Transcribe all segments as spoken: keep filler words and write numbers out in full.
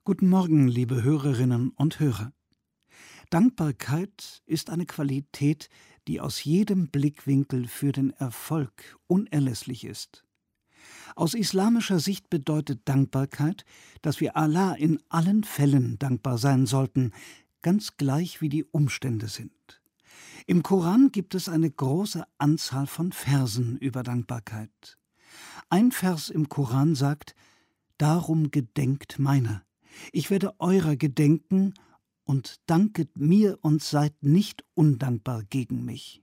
Guten Morgen, liebe Hörerinnen und Hörer. Dankbarkeit ist eine Qualität, die aus jedem Blickwinkel für den Erfolg unerlässlich ist. Aus islamischer Sicht bedeutet Dankbarkeit, dass wir Allah in allen Fällen dankbar sein sollten, ganz gleich wie die Umstände sind. Im Koran gibt es eine große Anzahl von Versen über Dankbarkeit. Ein Vers im Koran sagt: Darum gedenkt meiner. Ich werde eurer gedenken und danket mir und seid nicht undankbar gegen mich.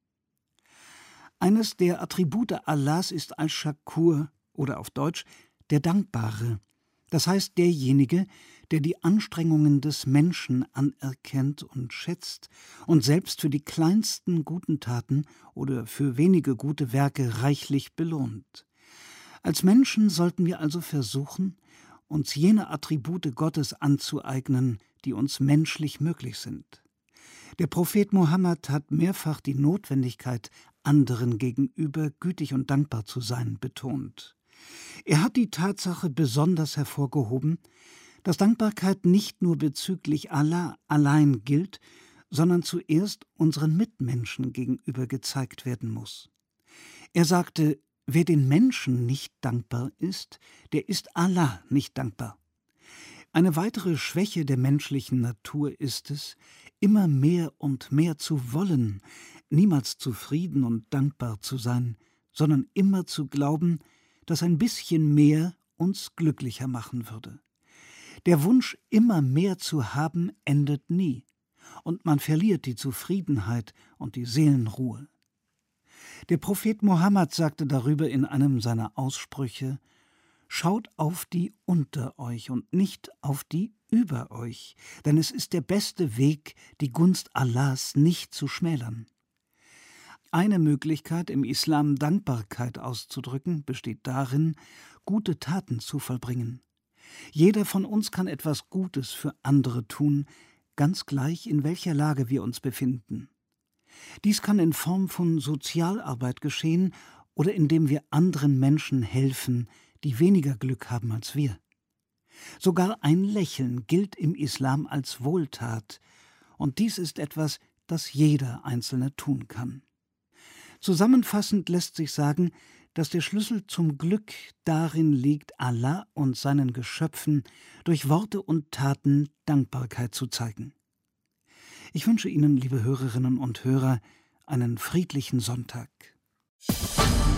Eines der Attribute Allahs ist Al-Shakur oder auf Deutsch der Dankbare, das heißt derjenige, der die Anstrengungen des Menschen anerkennt und schätzt und selbst für die kleinsten guten Taten oder für wenige gute Werke reichlich belohnt. Als Menschen sollten wir also versuchen, uns jene Attribute Gottes anzueignen, die uns menschlich möglich sind. Der Prophet Mohammed hat mehrfach die Notwendigkeit, anderen gegenüber gütig und dankbar zu sein, betont. Er hat die Tatsache besonders hervorgehoben, dass Dankbarkeit nicht nur bezüglich Allah allein gilt, sondern zuerst unseren Mitmenschen gegenüber gezeigt werden muss. Er sagte: Wer den Menschen nicht dankbar ist, der ist Allah nicht dankbar. Eine weitere Schwäche der menschlichen Natur ist es, immer mehr und mehr zu wollen, niemals zufrieden und dankbar zu sein, sondern immer zu glauben, dass ein bisschen mehr uns glücklicher machen würde. Der Wunsch, immer mehr zu haben, endet nie, und man verliert die Zufriedenheit und die Seelenruhe. Der Prophet Mohammed sagte darüber in einem seiner Aussprüche: Schaut auf die unter euch und nicht auf die über euch, denn es ist der beste Weg, die Gunst Allahs nicht zu schmälern. Eine Möglichkeit, im Islam Dankbarkeit auszudrücken, besteht darin, gute Taten zu vollbringen. Jeder von uns kann etwas Gutes für andere tun, ganz gleich in welcher Lage wir uns befinden. Dies kann in Form von Sozialarbeit geschehen oder indem wir anderen Menschen helfen, die weniger Glück haben als wir. Sogar ein Lächeln gilt im Islam als Wohltat, und dies ist etwas, das jeder Einzelne tun kann. Zusammenfassend lässt sich sagen, dass der Schlüssel zum Glück darin liegt, Allah und seinen Geschöpfen durch Worte und Taten Dankbarkeit zu zeigen. Ich wünsche Ihnen, liebe Hörerinnen und Hörer, einen friedlichen Sonntag.